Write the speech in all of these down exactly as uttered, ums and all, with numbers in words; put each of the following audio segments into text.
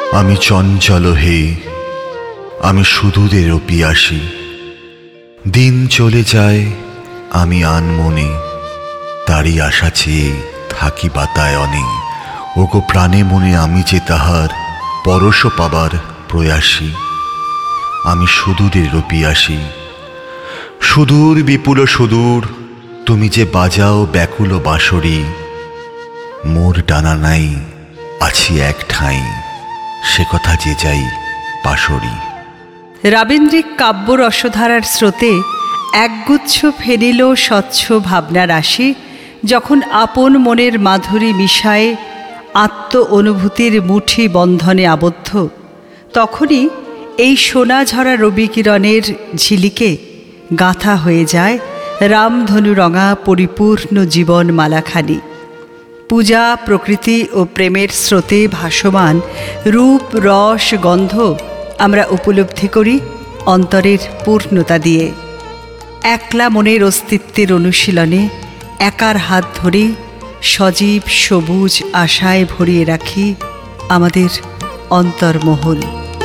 আমি চঞ্চল হে, আমি সুদূরের পিয়াসী। দিন চলে যায়, আমি আনমনে তারই আশা চেয়ে থাকি বাতায়নে। ওগো প্রাণে মনে আমি যে তাহার পরশ পাবার প্রয়াসী। আমি সুদূরের পিয়াসী, সুদূর বিপুল সুদূর তুমি যে বাজাও ব্যাকুল বাঁশরি। মোর ডানা নাই, আছি এক ঠাঁই, সে কথা যে যাই পাশরি। রবীন্দ্রিক কাব্য রসধারার স্রোতে একগুচ্ছ ফেরিল স্বচ্ছ ভাবনা রাশি যখন আপন মনের মাধুরী মিশায়ে আত্ম অনুভূতির মুঠি বন্ধনে আবদ্ধ, তখনই এই সোনাঝরা রবিকিরণের ঝিলিকে গাঁথা হয়ে যায় রামধনু রঙা পরিপূর্ণ জীবন মালাখানি। পূজা, প্রকৃতি ও প্রেমের স্রোতে ভাসমান রূপ, রস, গন্ধ আমরা উপলব্ধি করি অন্তরের পূর্ণতা দিয়ে। একলা মনের অস্তিত্বের অনুশীলনে একার হাত ধরে সজীব সবুজ আশায় ভরিয়ে রাখি আমাদের অন্তর্মহল।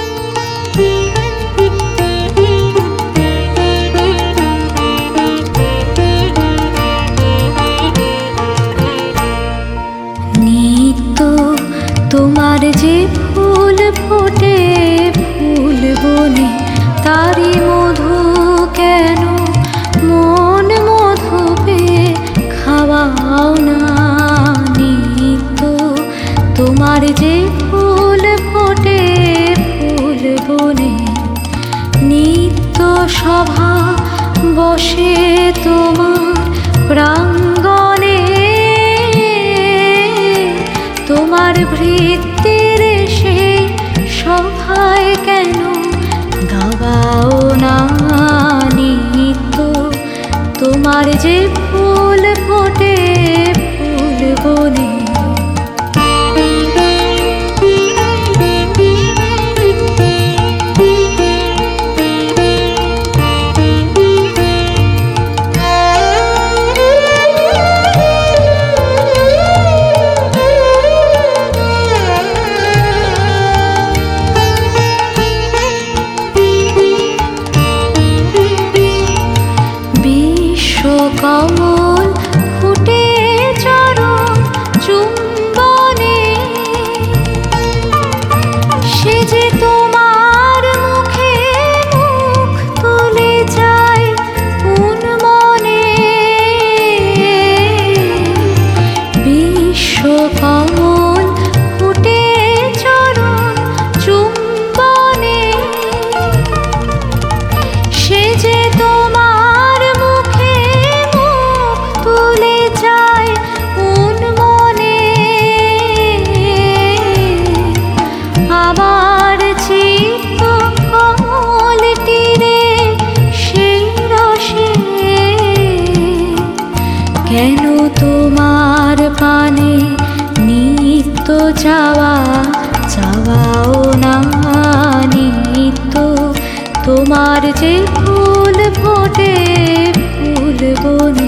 নিত্য তোমার যে ফুল ফোটে ফুল বনে, তারি মধু কেন মন মধু পেয়ে খাওয়াও না। নিত্য তোমার যে ফুল ফোটে ফুল বনে, নিত্য সভা বসে তোমার প্রাঙ্গণে। তোমার ভৃত্যের সেই সভায় কেন গাওয়াও না। নিত্য তোমার যে ফুল ফোটে ফুল বনে। কমল ফুটে চরণ চুম্বনে, সে যে তোমার মুখে মুখ তুলে যায় উন্মনে। বিশ্ব কমল ফুটে চরণ চুম্বনে, সে যে তোমার কেন তোমার পানে নিত্য চাওয়া চাওয়াও না। নিত্য তোমার যে ফুল ফোটে ফুল বনে।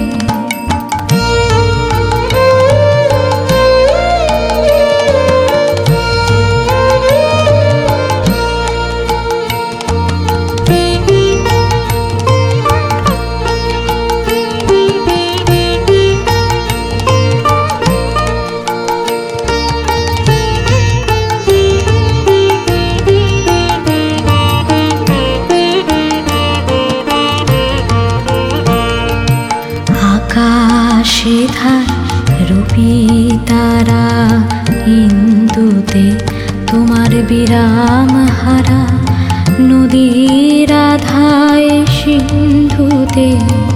আকাশে ধায় রূপী তারা ইন্দুতে তোমার বিরাম হারা। নদীর আধায় সিন্ধুতে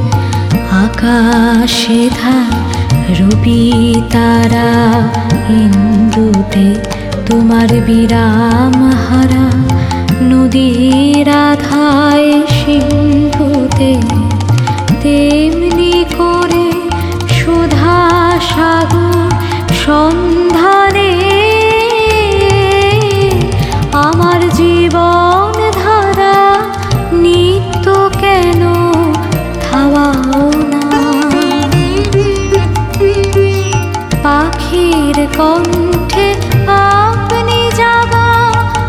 আকাশে ধায় রূপী তারা ইন্দুতে তোমার বিরাম হারা। নদীর আধায় সিন্ধুতে তেমনি করে সুধা সাগর সন্ধানে আমার জীবন ধারা নিত্য কেন থাওয়াও না। পাখির কণ্ঠে আপনি যাওয়া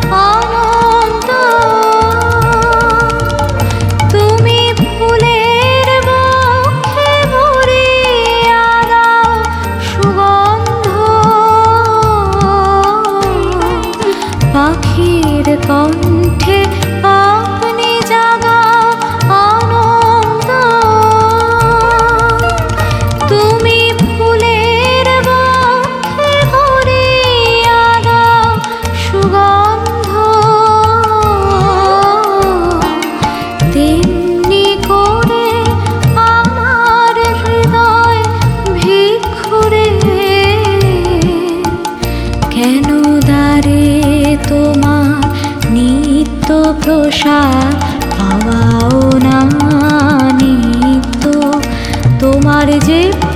পাওয়াও না নিত্য তোমার যে